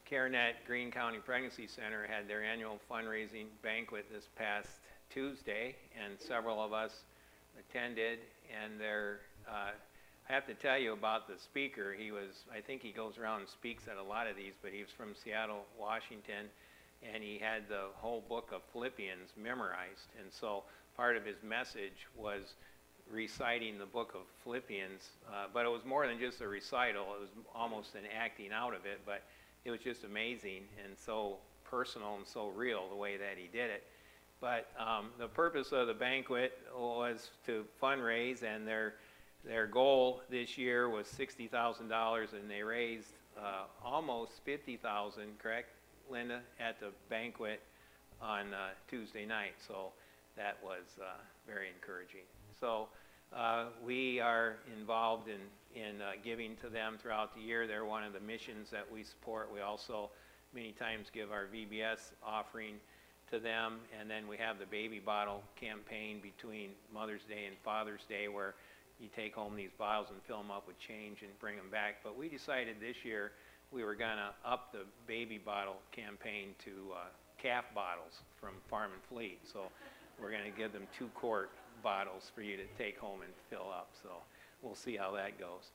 CareNet Greene County Pregnancy Center had their annual fundraising banquet this past Tuesday, and several of us attended. And I have to tell you about the speaker. I think he goes around and speaks at a lot of these, but he was from Seattle, Washington, and he had the whole book of Philippians memorized. And so part of his message was reciting the book of Philippians, but it was more than just a recital. It was almost an acting out of it, but it was just amazing and so personal and so real the way that he did it. But the purpose of the banquet was to fundraise, and their goal this year was $60,000, and they raised almost $50,000, correct, Linda, at the banquet on Tuesday night. So that was very encouraging. So we are involved in giving to them throughout the year. They're one of the missions that we support. We also many times give our VBS offering to them, and then we have the baby bottle campaign between Mother's Day and Father's Day, where you take home these bottles and fill them up with change and bring them back. But we decided this year we were going to up the baby bottle campaign to calf bottles from Farm and Fleet. So we're going to give them 2-quart bottles for you to take home and fill up. So we'll see how that goes.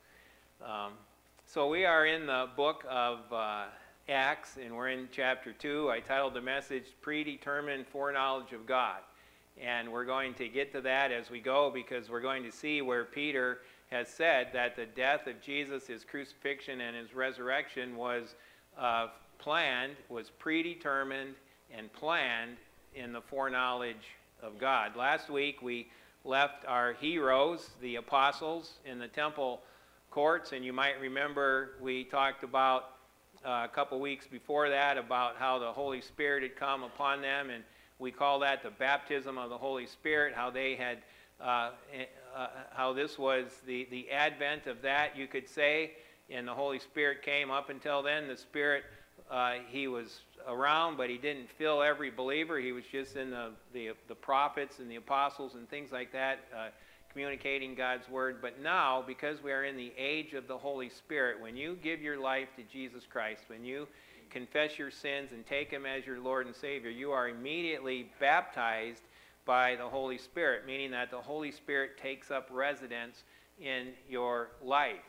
So we are in the book of Acts, and we're in chapter 2. I titled the message, Predetermined Foreknowledge of God. And we're going to get to that as we go, because we're going to see where Peter has said that the death of Jesus, his crucifixion, and his resurrection was planned, was predetermined and planned in the foreknowledge of God. Last week we left our heroes, the apostles, in the temple courts, and you might remember we talked about a couple weeks before that about how the Holy Spirit had come upon them, and we call that the baptism of the Holy Spirit, how they had, how this was the advent of that, you could say, and the Holy Spirit came. Up until then, the Spirit, he was around, but he didn't fill every believer. He was just in the prophets and the apostles and things like that, communicating God's word. But now, because we are in the age of the Holy Spirit, when you give your life to Jesus Christ, when you confess your sins and take him as your Lord and Savior, you are immediately baptized by the Holy Spirit, meaning that the Holy Spirit takes up residence in your life.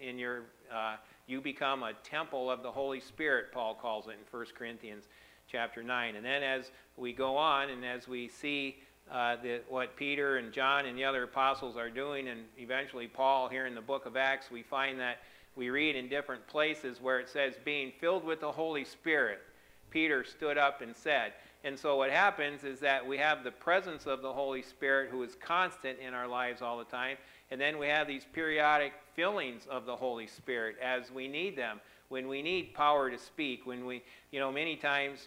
You become a temple of the Holy Spirit, Paul calls it in 1 Corinthians chapter 9. And then as we go on and as we see what Peter and John and the other apostles are doing, and eventually Paul here in the book of Acts, we find that we read in different places where it says, being filled with the Holy Spirit, Peter stood up and said. And so what happens is that we have the presence of the Holy Spirit, who is constant in our lives all the time, and then we have these periodic fillings of the Holy Spirit as we need them, when we need power to speak, when we, many times,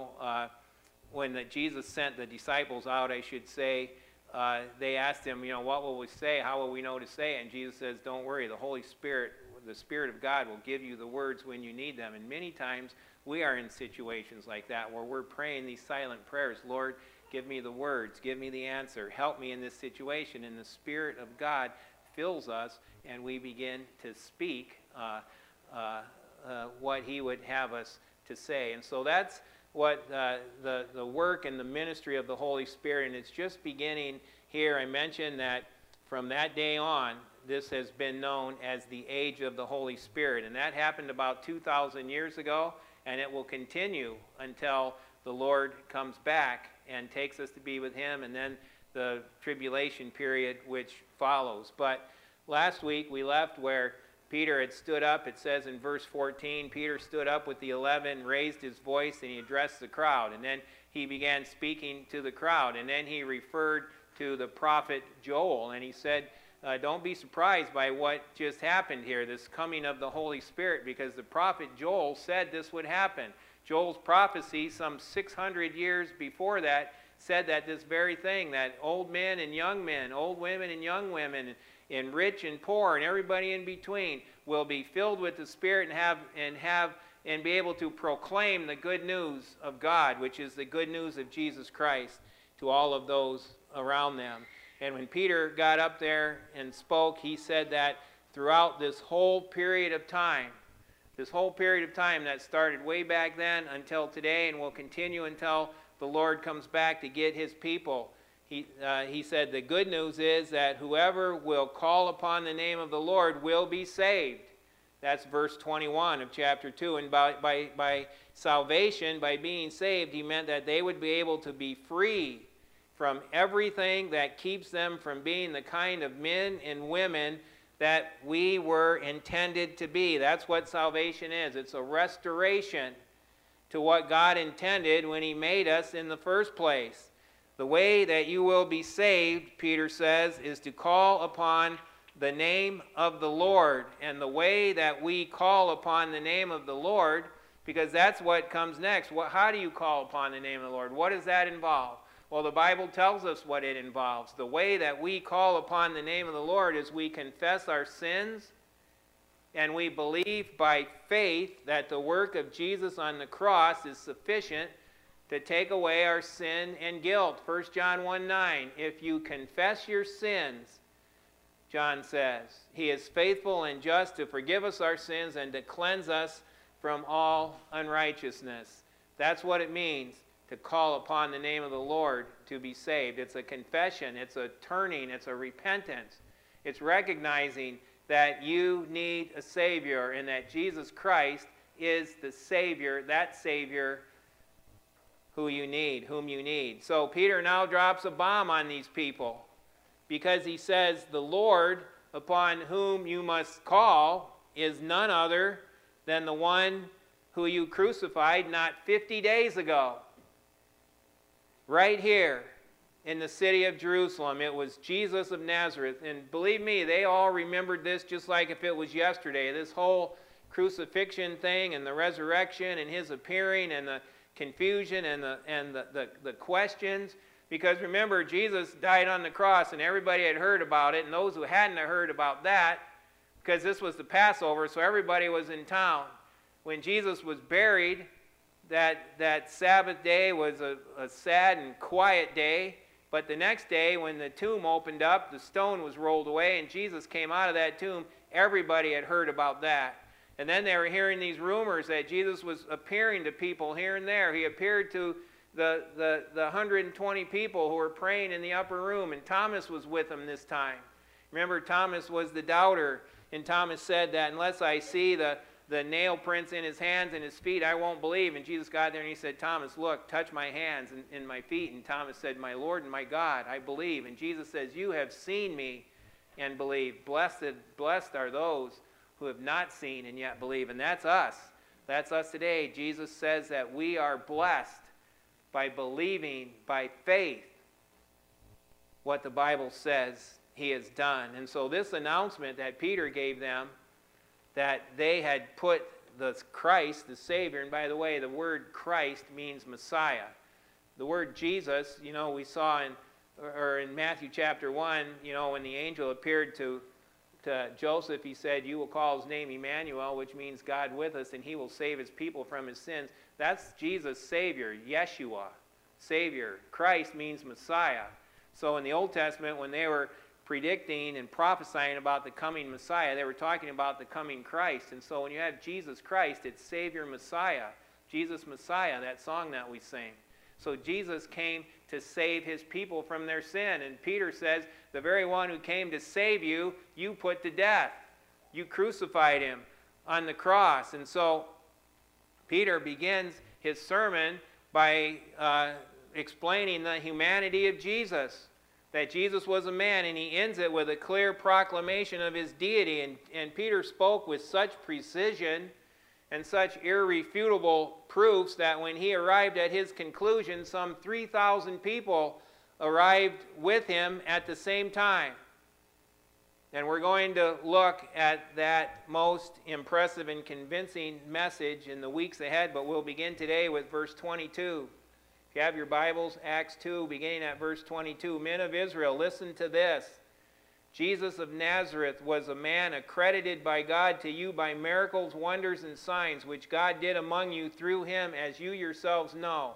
when Jesus sent the disciples out, I should say, they asked him, what will we say? How will we know to say it? And Jesus says, don't worry, the Holy Spirit, the Spirit of God will give you the words when you need them. And many times we are in situations like that where we're praying these silent prayers. Lord, give me the words, give me the answer, help me in this situation. And the Spirit of God fills us, and we begin to speak what he would have us to say. And so that's what the work and the ministry of the Holy Spirit, and it's just beginning here. I mentioned that from that day on, this has been known as the age of the Holy Spirit, and that happened about 2,000 years ago, and it will continue until the Lord comes back and takes us to be with him, and then the tribulation period which follows. But last week we left where Peter had stood up. It says in verse 14, Peter stood up with the 11, raised his voice, and he addressed the crowd. And then he began speaking to the crowd. And then he referred to the prophet Joel. And he said, don't be surprised by what just happened here, this coming of the Holy Spirit, because the prophet Joel said this would happen. Joel's prophecy some 600 years before that said that this very thing, that old men and young men, old women and young women, and rich and poor and everybody in between will be filled with the Spirit and be able to proclaim the good news of God, which is the good news of Jesus Christ, to all of those around them. And when Peter got up there and spoke, he said that throughout this whole period of time, This whole period of time that started way back then until today and will continue until the Lord comes back to get his people. He said the good news is that whoever will call upon the name of the Lord will be saved. That's verse 21 of chapter 2. And by salvation, by being saved, he meant that they would be able to be free from everything that keeps them from being the kind of men and women that we were intended to be. That's what salvation is. It's a restoration to what God intended when he made us in the first place. The way that you will be saved, Peter says, is to call upon the name of the Lord. And the way that we call upon the name of the Lord, because that's what comes next. How do you call upon the name of the Lord? What does that involve? Well, the Bible tells us what it involves. The way that we call upon the name of the Lord is we confess our sins and we believe by faith that the work of Jesus on the cross is sufficient to take away our sin and guilt. 1 John 1:9, if you confess your sins, John says, he is faithful and just to forgive us our sins and to cleanse us from all unrighteousness. That's what it means to call upon the name of the Lord to be saved. It's a confession, it's a turning, it's a repentance. It's recognizing that you need a Savior and that Jesus Christ is the Savior, that Savior whom you need. So Peter now drops a bomb on these people because he says the Lord upon whom you must call is none other than the one who you crucified not 50 days ago. Right here in the city of Jerusalem, it was Jesus of Nazareth. And believe me, they all remembered this just like if it was yesterday. This whole crucifixion thing and the resurrection and his appearing and the confusion and the questions. Because remember, Jesus died on the cross and everybody had heard about it. And those who hadn't heard about that, because this was the Passover, so everybody was in town. When Jesus was buried, that Sabbath day was a sad and quiet day. But the next day, when the tomb opened up, the stone was rolled away, and Jesus came out of that tomb, everybody had heard about that. And then they were hearing these rumors that Jesus was appearing to people here and there. He appeared to the 120 people who were praying in the upper room, and Thomas was with them this time. Remember, Thomas was the doubter, and Thomas said that unless I see the nail prints in his hands and his feet, I won't believe. And Jesus got there and he said, Thomas, look, touch my hands and my feet. And Thomas said, my Lord and my God, I believe. And Jesus says, you have seen me and believe. Blessed are those who have not seen and yet believe. And that's us. That's us today. Jesus says that we are blessed by believing by faith what the Bible says he has done. And so this announcement that Peter gave them, that they had put the Christ, the Savior, and by the way, the word Christ means Messiah. The word Jesus, we saw in Matthew chapter 1, when the angel appeared to Joseph, he said, you will call his name Emmanuel, which means God with us, and he will save his people from his sins. That's Jesus, Savior, Yeshua, Savior. Christ means Messiah. So in the Old Testament, when they were predicting and prophesying about the coming Messiah, they were talking about the coming Christ. And so when you have Jesus Christ, it's Savior, Messiah. Jesus, Messiah, that song that we sing. So Jesus came to save his people from their sin. And Peter says, the very one who came to save you, you put to death. You crucified him on the cross. And so Peter begins his sermon by explaining the humanity of Jesus, that Jesus was a man, and he ends it with a clear proclamation of his deity. And Peter spoke with such precision and such irrefutable proofs that when he arrived at his conclusion, some 3,000 people arrived with him at the same time. And we're going to look at that most impressive and convincing message in the weeks ahead, but we'll begin today with verse 22. If you have your Bibles, Acts 2, beginning at verse 22. Men of Israel, listen to this. Jesus of Nazareth was a man accredited by God to you by miracles, wonders, and signs, which God did among you through him, as you yourselves know.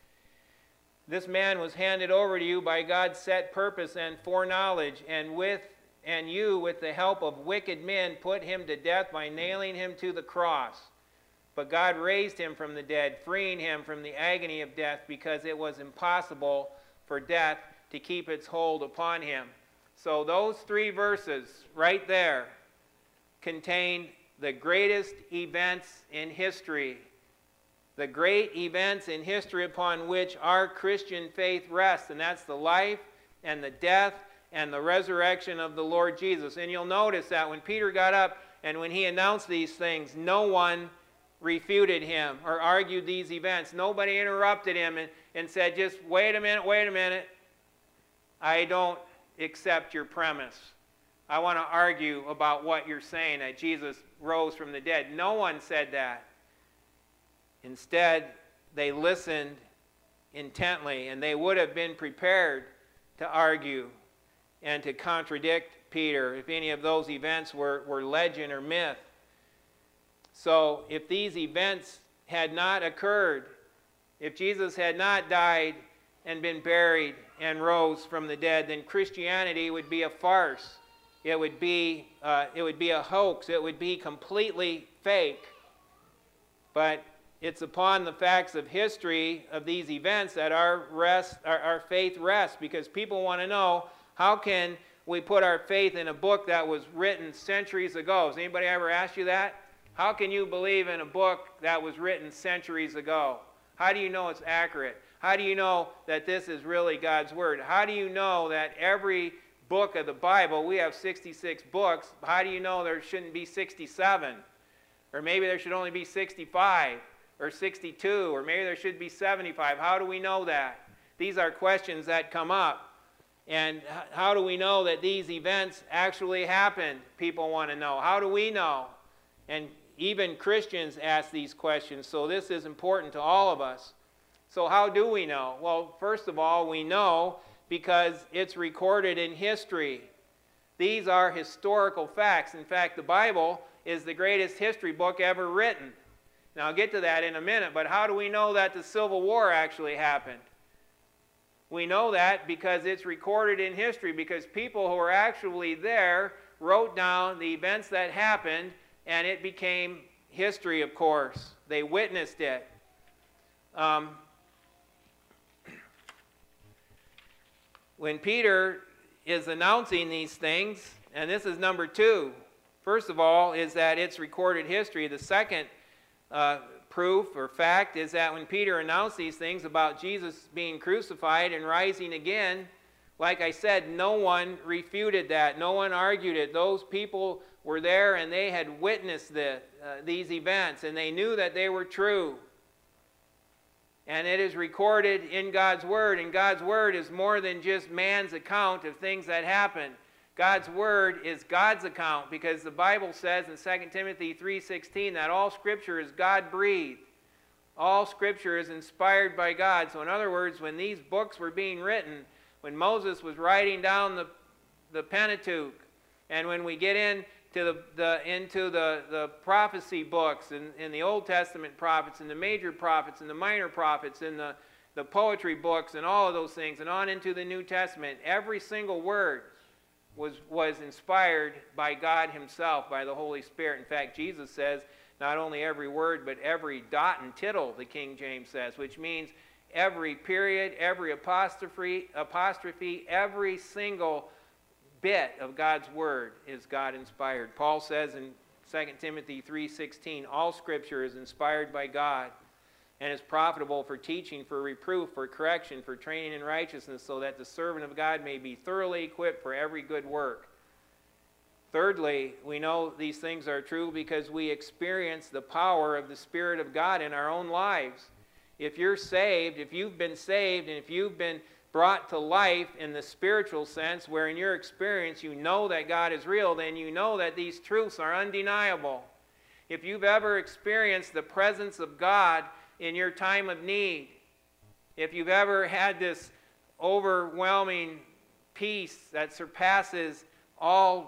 This man was handed over to you by God's set purpose and foreknowledge, and you, with the help of wicked men, put him to death by nailing him to the cross. But God raised him from the dead, freeing him from the agony of death, because it was impossible for death to keep its hold upon him. So those 3 verses right there contain the greatest events in history, the great events in history upon which our Christian faith rests, and that's the life and the death and the resurrection of the Lord Jesus. And you'll notice that when Peter got up and when he announced these things, no one refuted him or argued these events. Nobody interrupted him and said, just wait a minute. I don't accept your premise. I want to argue about what you're saying, that Jesus rose from the dead. No one said that. Instead, they listened intently, and they would have been prepared to argue and to contradict Peter if any of those events were legend or myth. So if these events had not occurred, if Jesus had not died and been buried and rose from the dead, then Christianity would be a farce. It would be a hoax. It would be completely fake. But it's upon the facts of history of these events that our faith rests, because people want to know, how can we put our faith in a book that was written centuries ago? Has anybody ever asked you that? How can you believe in a book that was written centuries ago? How do you know it's accurate? How do you know that this is really God's Word? How do you know that every book of the Bible, we have 66 books, how do you know there shouldn't be 67? Or maybe there should only be 65 or 62, or maybe there should be 75. How do we know that? These are questions that come up. And how do we know that these events actually happened? People want to know. How do we know? And even Christians ask these questions, so this is important to all of us. So how do we know? Well, first of all, we know because it's recorded in history. These are historical facts. In fact, the Bible is the greatest history book ever written. Now, I'll get to that in a minute, but how do we know that the Civil War actually happened? We know that because it's recorded in history, because people who were actually there wrote down the events that happened, and it became history, of course. They witnessed it. When Peter is announcing these things, and this is number 2, first of all, is that it's recorded history. The second proof or fact is that when Peter announced these things about Jesus being crucified and rising again, like I said, no one refuted that. No one argued it. Those people were there and they had witnessed these events, and they knew that they were true. And it is recorded in God's Word, and God's Word is more than just man's account of things that happen. God's Word is God's account, because the Bible says in 2 Timothy 3:16 that all Scripture is God-breathed. All Scripture is inspired by God. So in other words, when these books were being written, when Moses was writing down the Pentateuch, and when we get into the prophecy books and the Old Testament prophets and the major prophets and the minor prophets and the poetry books and all of those things, and on into the New Testament, every single word was inspired by God Himself, by the Holy Spirit. In fact, Jesus says not only every word, but every dot and tittle, the King James says, which means every period, every apostrophe, every single bit of God's Word is God-inspired. Paul says in 2 Timothy 3:16, all Scripture is inspired by God and is profitable for teaching, for reproof, for correction, for training in righteousness, so that the servant of God may be thoroughly equipped for every good work. Thirdly, we know these things are true because we experience the power of the Spirit of God in our own lives. If you're saved, if you've been saved, and if you've been brought to life in the spiritual sense, where in your experience you know that God is real, then you know that these truths are undeniable. If you've ever experienced the presence of God in your time of need, if you've ever had this overwhelming peace that surpasses all,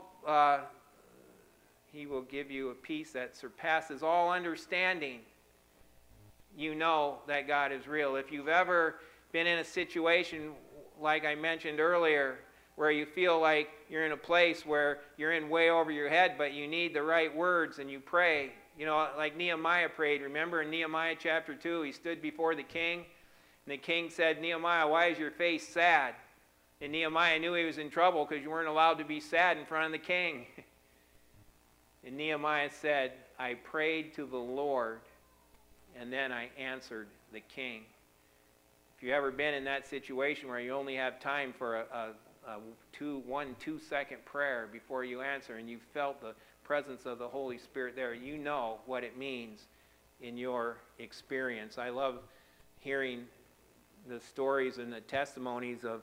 He will give you a peace that surpasses all understanding, you know that God is real. If you've ever been in a situation, like I mentioned earlier, where you feel like you're in a place where you're in way over your head, but you need the right words and you pray, You know, like Nehemiah prayed. Remember in Nehemiah chapter 2, he stood before the king, and the king said, Nehemiah, why is your face sad? And Nehemiah knew he was in trouble because you weren't allowed to be sad in front of the king. And Nehemiah said, I prayed to the Lord, and then I answered the king. If you've ever been in that situation where you only have time for a 2-second prayer before you answer, and you felt the presence of the Holy Spirit there, you know what it means in your experience. I love hearing the stories and the testimonies of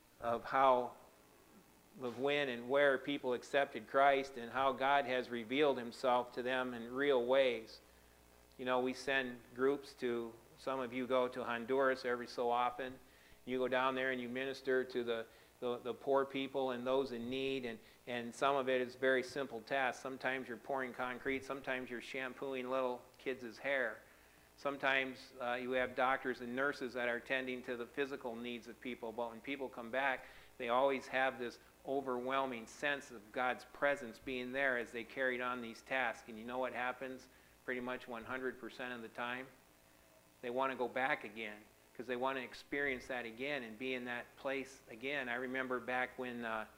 when and where people accepted Christ and how God has revealed himself to them in real ways. You know, we send groups to, some of you go to Honduras every so often. You go down there and you minister to the poor people and those in need, and some of it is very simple tasks. Sometimes you're pouring concrete, sometimes you're shampooing little kids' hair. Sometimes you have doctors and nurses that are tending to the physical needs of people, but when people come back, they always have this overwhelming sense of God's presence being there as they carried on these tasks. And you know what happens pretty much 100% of the time? They want to go back again because they want to experience that again and be in that place again. I remember back when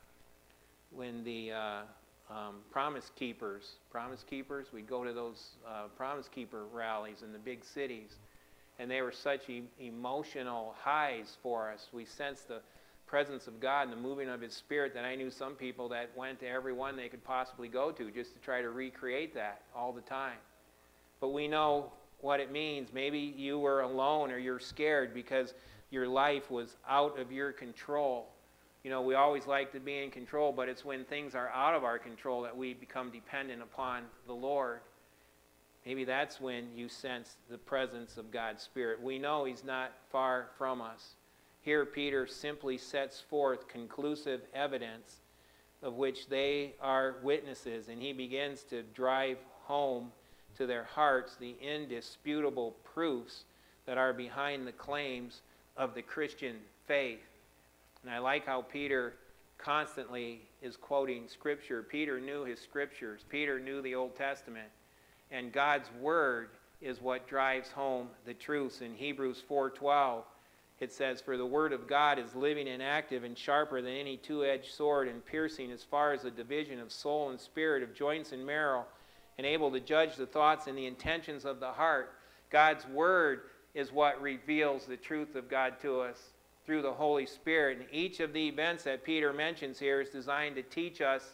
the Promise Keepers, we'd go to those Promise Keeper rallies in the big cities, and they were such emotional highs for us. We sensed the presence of God and the moving of his Spirit that I knew some people that went to every one they could possibly go to just to try to recreate that all the time. But we know what it means. Maybe you were alone or you're scared because your life was out of your control. You know, we always like to be in control, but it's when things are out of our control that we become dependent upon the Lord. Maybe that's when you sense the presence of God's Spirit. We know he's not far from us. Here Peter simply sets forth conclusive evidence of which they are witnesses, and he begins to drive home to their hearts the indisputable proofs that are behind the claims of the Christian faith. And I like how Peter constantly is quoting Scripture. Peter knew his Scriptures. Peter knew the Old Testament. And God's Word is what drives home the truths. In Hebrews 4:12, it says, for the Word of God is living and active and sharper than any two-edged sword and piercing as far as the division of soul and spirit, of joints and marrow, and able to judge the thoughts and the intentions of the heart. God's Word is what reveals the truth of God to us through the Holy Spirit. And each of the events that Peter mentions here is designed to teach us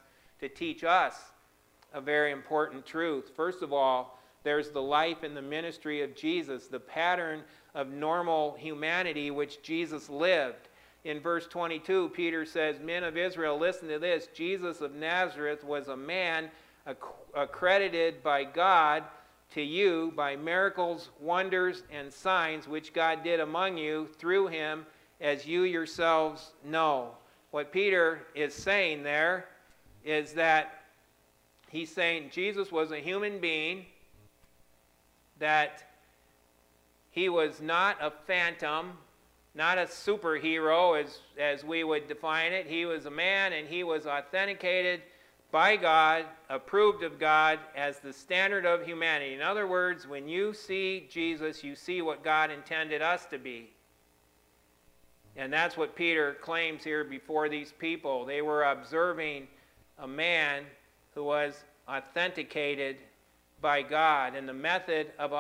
a very important truth. First of all, there's the life and the ministry of Jesus, the pattern of normal humanity which Jesus lived. In verse 22, Peter says, men of Israel, listen to this. Jesus of Nazareth was a man accredited by God to you by miracles, wonders, and signs which God did among you through him, as you yourselves know. What Peter is saying there is that he's saying Jesus was a human being, that he was not a phantom, not a superhero as we would define it. He was a man, and he was authenticated by God, approved of God as the standard of humanity. In other words, when you see Jesus, you see what God intended us to be. And that's what Peter claims here before these people. They were observing a man who was authenticated by God. And the method of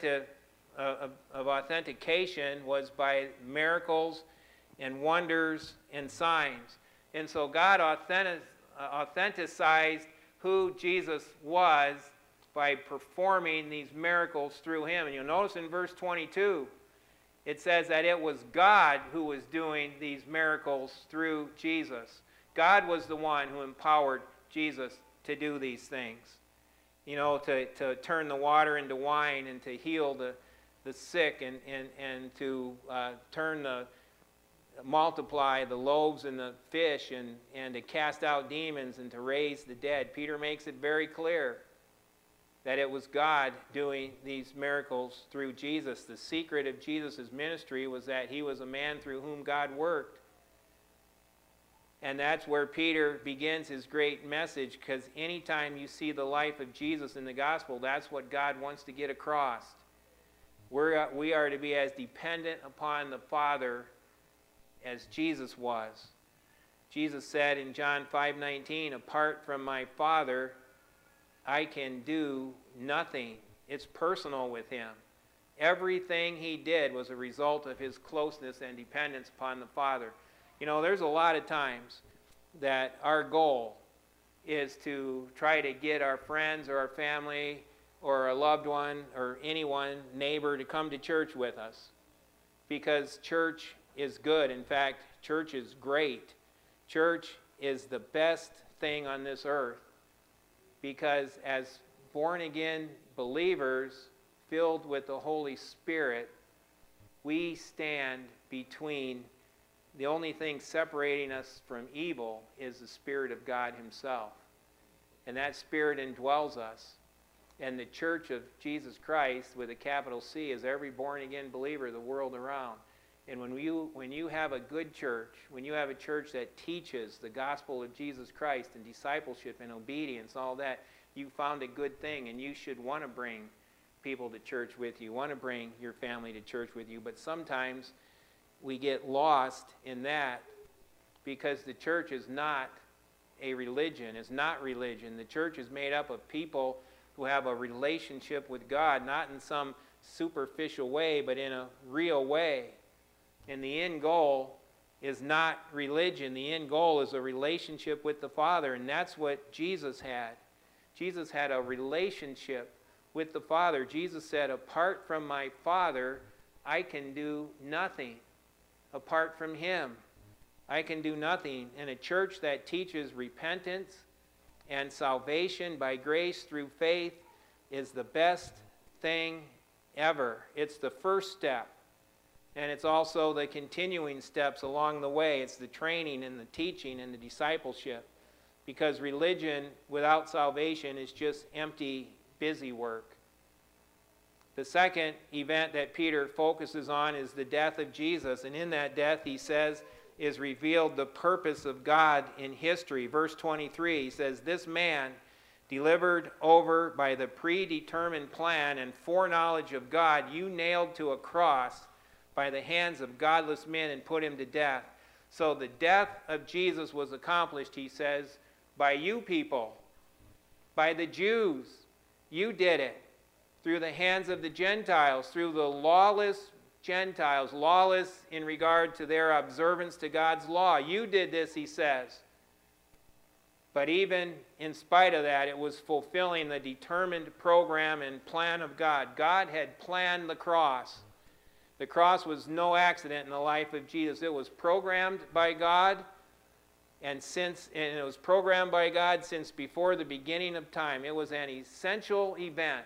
authentication was by miracles and wonders and signs. And so God authenticized who Jesus was by performing these miracles through him. And you'll notice in verse 22, it says that it was God who was doing these miracles through Jesus. God was the one who empowered Jesus to do these things. You know, to turn the water into wine and to heal the sick and to multiply the loaves and the fish and to cast out demons and to raise the dead. Peter makes it very clear that it was God doing these miracles through Jesus. The secret of Jesus' ministry was that he was a man through whom God worked. And that's where Peter begins his great message, because anytime you see the life of Jesus in the gospel, that's what God wants to get across. We are to be as dependent upon the Father as Jesus was. Jesus said in John 5:19, apart from my Father, I can do nothing. It's personal with him. Everything he did was a result of his closeness and dependence upon the Father. You know, there's a lot of times that our goal is to try to get our friends or our family or a loved one or anyone, neighbor, to come to church with us, because church is good. In fact, church is great. Church is the best thing on this earth, because as born-again believers filled with the Holy Spirit, we stand between, the only thing separating us from evil is the Spirit of God himself. And that Spirit indwells us. And the Church of Jesus Christ, with a capital C, is every born-again believer the world around. And when you have a good church, when you have a church that teaches the gospel of Jesus Christ and discipleship and obedience, all that, you found a good thing, and you should want to bring people to church with you, want to bring your family to church with you. But sometimes we get lost in that because the church is not a religion. It's not religion. The church is made up of people who have a relationship with God, not in some superficial way, but in a real way. And the end goal is not religion. The end goal is a relationship with the Father, and that's what Jesus had. Jesus had a relationship with the Father. Jesus said, apart from my Father, I can do nothing. Apart from him, I can do nothing. And a church that teaches repentance and salvation by grace through faith is the best thing ever. It's the first step. And it's also the continuing steps along the way. It's the training and the teaching and the discipleship. Because religion without salvation is just empty, busy work. The second event that Peter focuses on is the death of Jesus. And in that death, he says, is revealed the purpose of God in history. Verse 23, he says, this man, delivered over by the predetermined plan and foreknowledge of God, you nailed to a cross by the hands of godless men and put him to death. So the death of Jesus was accomplished, he says, by you people, by the Jews. You did it through the hands of the Gentiles, through the lawless Gentiles, lawless in regard to their observance to God's law. You did this, he says. But even in spite of that, it was fulfilling the determined program and plan of God. God had planned the cross. The cross was no accident in the life of Jesus. It was programmed by God, and it was programmed by God since before the beginning of time. It was an essential event.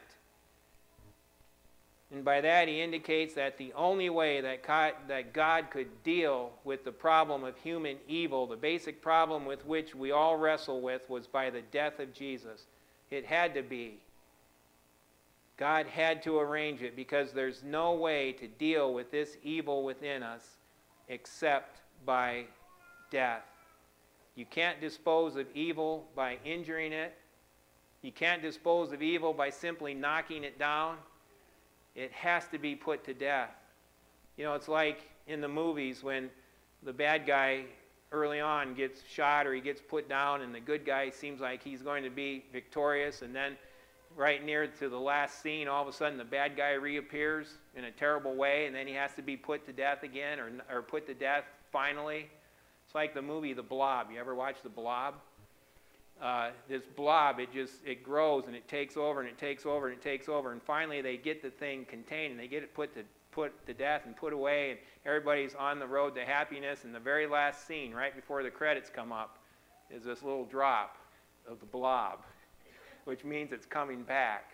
And by that, he indicates that the only way that God could deal with the problem of human evil, the basic problem with which we all wrestle with, was by the death of Jesus. It had to be. God had to arrange it, because there's no way to deal with this evil within us except by death. You can't dispose of evil by injuring it. You can't dispose of evil by simply knocking it down. It has to be put to death. You know, it's like in the movies when the bad guy early on gets shot or he gets put down, and the good guy seems like he's going to be victorious, and then right near to the last scene, all of a sudden the bad guy reappears in a terrible way, and then he has to be put to death again, or put to death finally. It's like the movie The Blob. You ever watch The Blob? This blob, it grows and it takes over and it takes over and it takes over, and finally they get the thing contained and they get it put to death and put away, and everybody's on the road to happiness. And the very last scene, right before the credits come up, is this little drop of the blob, which means it's coming back.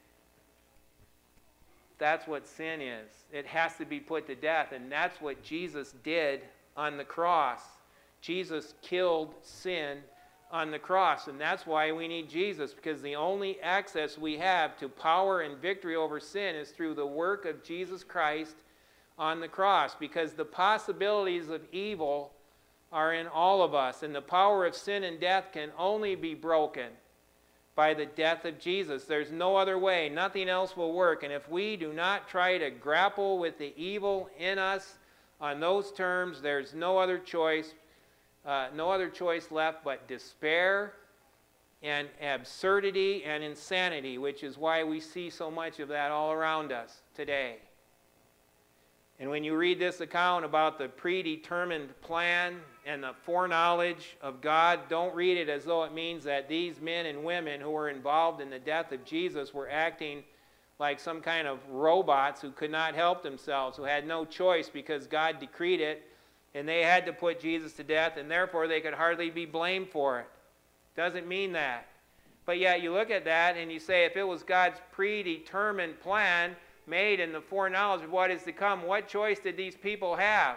That's what sin is. It has to be put to death, and that's what Jesus did on the cross. Jesus killed sin on the cross, and that's why we need Jesus, because the only access we have to power and victory over sin is through the work of Jesus Christ on the cross, because the possibilities of evil are in all of us, and the power of sin and death can only be broken by the death of Jesus. There's no other way. Nothing else will work. And if we do not try to grapple with the evil in us on those terms, there's no other choice left but despair and absurdity and insanity, which is why we see so much of that all around us today. And when you read this account about the predetermined plan and the foreknowledge of God, don't read it as though it means that these men and women who were involved in the death of Jesus were acting like some kind of robots who could not help themselves, who had no choice because God decreed it, and they had to put Jesus to death, and therefore they could hardly be blamed for it. Doesn't mean that. But yet you look at that and you say, if it was God's predetermined plan made in the foreknowledge of what is to come, what choice did these people have?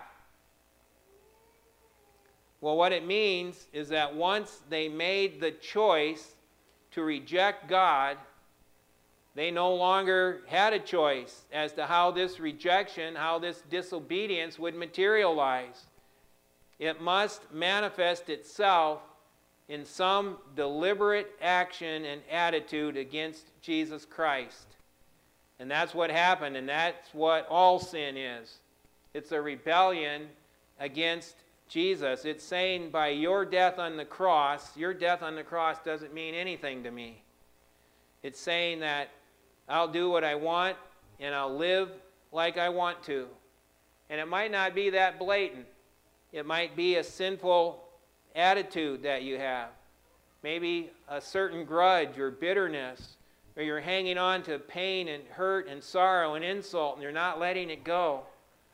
Well, what it means is that once they made the choice to reject God, they no longer had a choice as to how this rejection, how this disobedience would materialize. It must manifest itself in some deliberate action and attitude against Jesus Christ. And that's what happened, and that's what all sin is. It's a rebellion against Jesus. It's saying by your death on the cross doesn't mean anything to me. It's saying that I'll do what I want and I'll live like I want to. And it might not be that blatant. It might be a sinful attitude that you have. Maybe a certain grudge or bitterness, or you're hanging on to pain and hurt and sorrow and insult and you're not letting it go.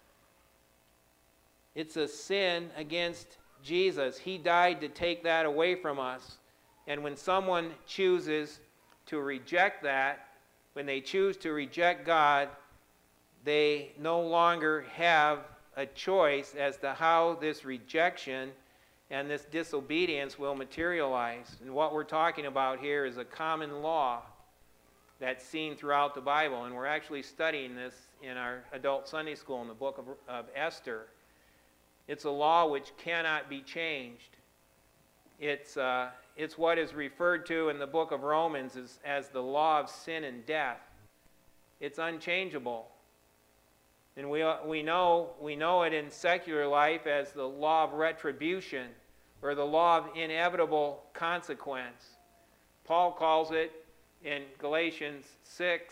It's a sin against Jesus. He died to take that away from us. And when someone chooses to reject that, when they choose to reject God, they no longer have a choice as to how this rejection and this disobedience will materialize. And what we're talking about here is a common law that's seen throughout the Bible. And we're actually studying this in our adult Sunday school in the book of Esther. It's a law which cannot be changed. It's what is referred to in the book of Romans as the law of sin and death. It's unchangeable. And we know it in secular life as the law of retribution, or the law of inevitable consequence. Paul calls it in Galatians 6,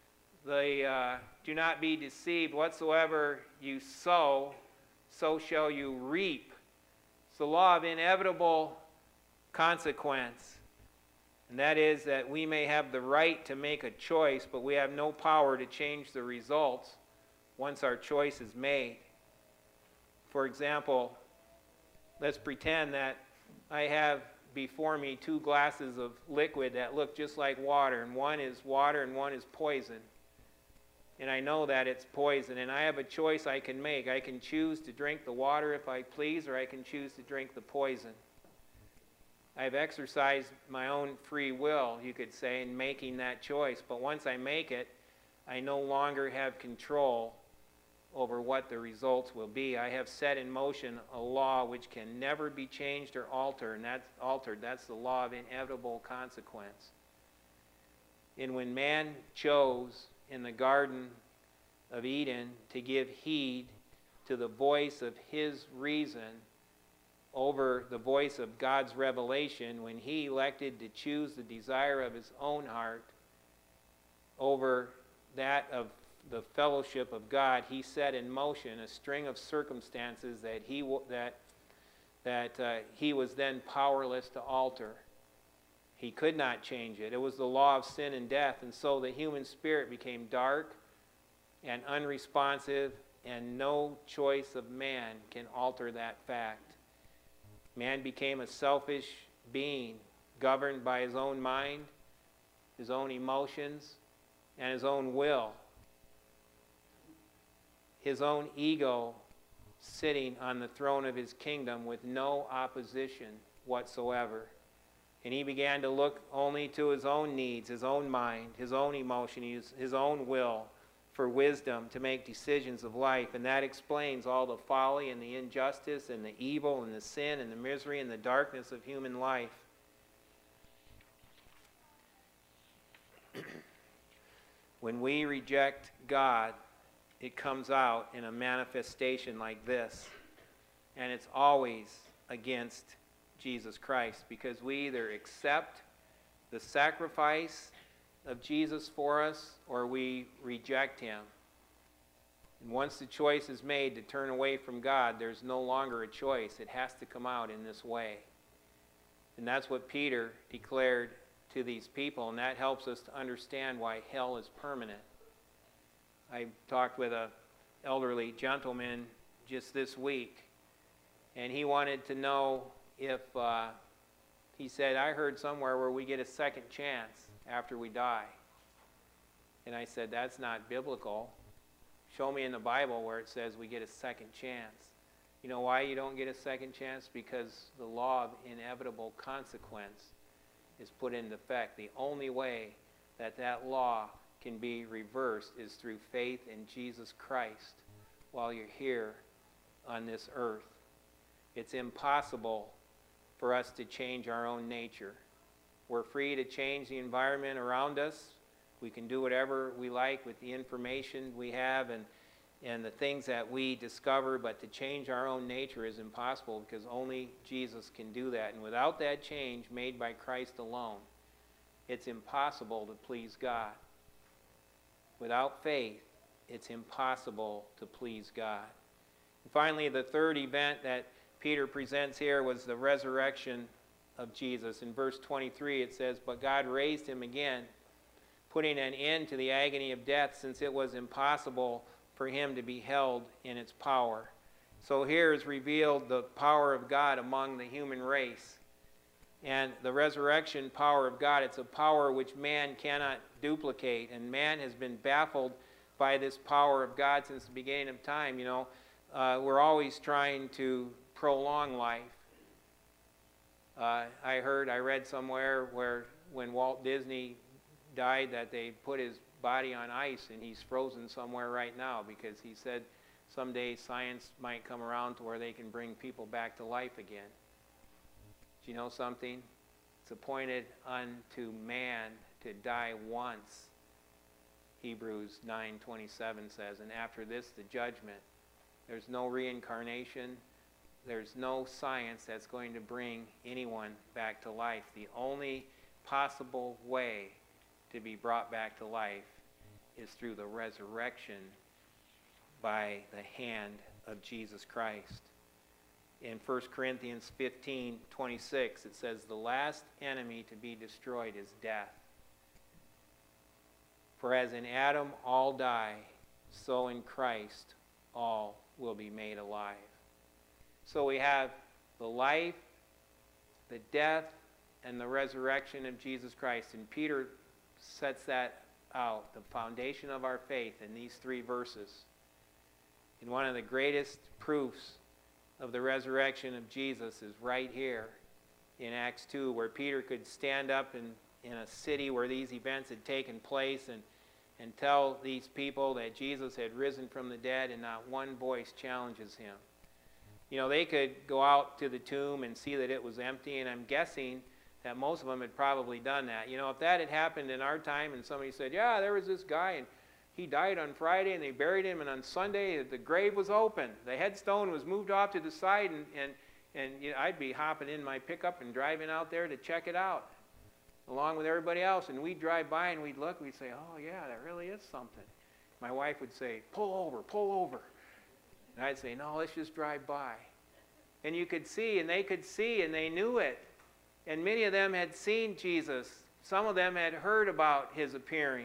do not be deceived, whatsoever you sow, so shall you reap. It's the law of inevitable consequence. And that is that we may have the right to make a choice, but we have no power to change the results once our choice is made. For example, let's pretend that I have before me 2 glasses of liquid that look just like water, and one is water and one is poison. And I know that it's poison, and I have a choice I can make. I can choose to drink the water if I please, or I can choose to drink the poison. I've exercised my own free will, you could say, in making that choice. But once I make it, I no longer have control over what the results will be. I have set in motion a law which can never be changed or altered, and that's the law of inevitable consequence. And when man chose in the Garden of Eden to give heed to the voice of his reason over the voice of God's revelation, when he elected to choose the desire of his own heart over that of the fellowship of God, he set in motion a string of circumstances that he was then powerless to alter. He could not change it. It was the law of sin and death, and so the human spirit became dark and unresponsive, and no choice of man can alter that fact. Man became a selfish being, governed by his own mind, his own emotions, and his own will. His own ego sitting on the throne of his kingdom with no opposition whatsoever. And he began to look only to his own needs, his own mind, his own emotion, his own will for wisdom to make decisions of life. And that explains all the folly and the injustice and the evil and the sin and the misery and the darkness of human life. When we reject God, it comes out in a manifestation like this. And it's always against Jesus Christ, because we either accept the sacrifice of Jesus for us or we reject him. And once the choice is made to turn away from God, there's no longer a choice. It has to come out in this way. And that's what Peter declared to these people, and that helps us to understand why hell is permanent. I talked with an elderly gentleman just this week, and he wanted to know if, he said, I heard somewhere where we get a second chance after we die. And I said, that's not biblical. Show me in the Bible where it says we get a second chance. You know why you don't get a second chance? Because the law of inevitable consequence is put into effect. The only way that that law can be reversed is through faith in Jesus Christ while you're here on this earth. It's impossible for us to change our own nature. We're free to change the environment around us. We can do whatever we like with the information we have and the things that we discover, but to change our own nature is impossible, because only Jesus can do that. And without that change made by Christ alone, it's impossible to please God. Without faith, it's impossible to please God. And finally, the third event that Peter presents here was the resurrection of Jesus. In verse 23 it says, "But God raised him again, putting an end to the agony of death, since it was impossible for him to be held in its power." So here is revealed the power of God among the human race. And the resurrection power of God, it's a power which man cannot duplicate. And man has been baffled by this power of God since the beginning of time. You know, we're always trying to prolong life. I read somewhere where when Walt Disney died that they put his body on ice and he's frozen somewhere right now, because he said someday science might come around to where they can bring people back to life again. Do you know something? It's appointed unto man to die once, Hebrews 9:27 says, and after this the judgment. There's no reincarnation. There's no science that's going to bring anyone back to life. The only possible way to be brought back to life is through the resurrection by the hand of Jesus Christ. In 1 Corinthians 15:26 it says, "The last enemy to be destroyed is death. For as in Adam all die, so in Christ all will be made alive." So we have the life, the death, and the resurrection of Jesus Christ. And Peter sets that out, the foundation of our faith, in these three verses. And one of the greatest proofs of the resurrection of Jesus is right here in Acts 2, where Peter could stand up in a city where these events had taken place and tell these people that Jesus had risen from the dead, and not one voice challenges him. You know, they could go out to the tomb and see that it was empty, and I'm guessing that most of them had probably done that. You know, if that had happened in our time and somebody said, yeah, there was this guy and he died on Friday and they buried him, and on Sunday the grave was open. The headstone was moved off to the side, and you know, I'd be hopping in my pickup and driving out there to check it out along with everybody else. And we'd drive by and we'd look, we'd say, oh yeah, that really is something. My wife would say, pull over, pull over. And I'd say, no, let's just drive by. And you could see, and they could see, and they knew it. And many of them had seen Jesus. Some of them had heard about his appearing.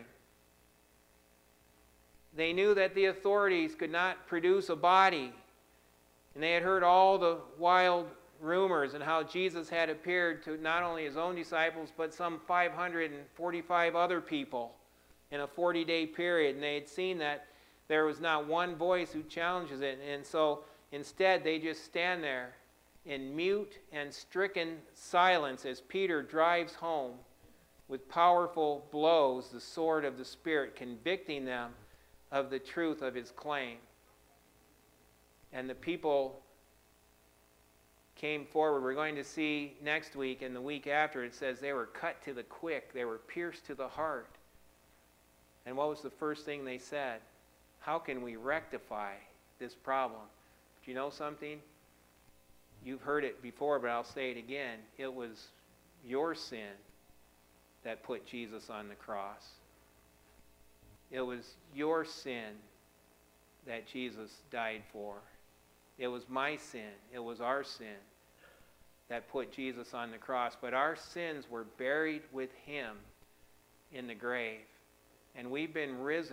They knew that the authorities could not produce a body. And they had heard all the wild rumors and how Jesus had appeared to not only his own disciples, but some 545 other people in a 40-day period. And they had seen that there was not one voice who challenges it. And so instead they just stand there in mute and stricken silence as Peter drives home with powerful blows, the sword of the Spirit, convicting them of the truth of his claim. And the people came forward. We're going to see next week and the week after, it says they were cut to the quick. They were pierced to the heart. And what was the first thing they said? How can we rectify this problem? Do you know something? You've heard it before, but I'll say it again. It was your sin that put Jesus on the cross. It was your sin that Jesus died for. It was my sin. It was our sin that put Jesus on the cross. But our sins were buried with him in the grave. And we've been raised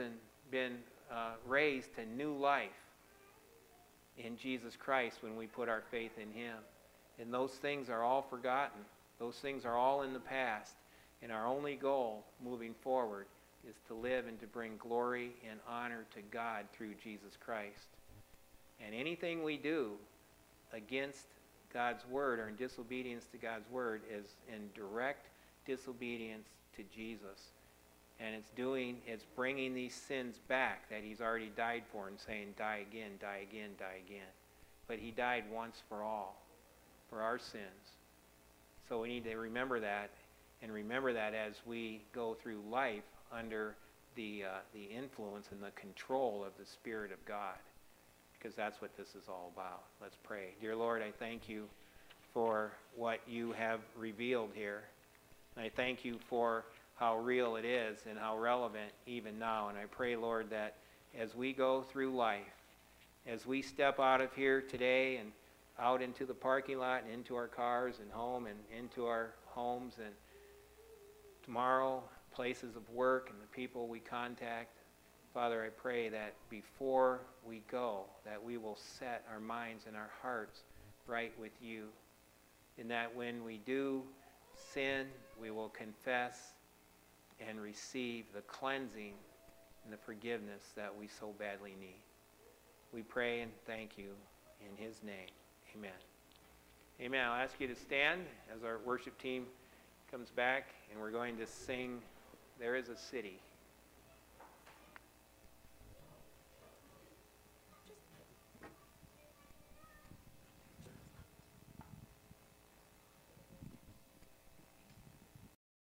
to new life in Jesus Christ when we put our faith in him. And those things are all forgotten. Those things are all in the past. And our only goal moving forward is to live and to bring glory and honor to God through Jesus Christ. And anything we do against God's word or in disobedience to God's word is in direct disobedience to Jesus. And it's bringing these sins back that he's already died for and saying, die again, die again, die again. But he died once for all, for our sins. So we need to remember that, and remember that as we go through life under the influence and the control of the Spirit of God, because that's what this is all about. Let's pray. Dear Lord, I thank you for what you have revealed here. And I thank you for how real it is and how relevant even now. And I pray, Lord, that as we go through life, as we step out of here today and out into the parking lot and into our cars and home and into our homes and tomorrow, places of work and the people we contact, Father, I pray that before we go, that we will set our minds and our hearts right with you. And that when we do sin, we will confess and receive the cleansing and the forgiveness that we so badly need. We pray and thank you in his name. Amen. Amen. I'll ask you to stand as our worship team comes back, and we're going to sing, There Is a City.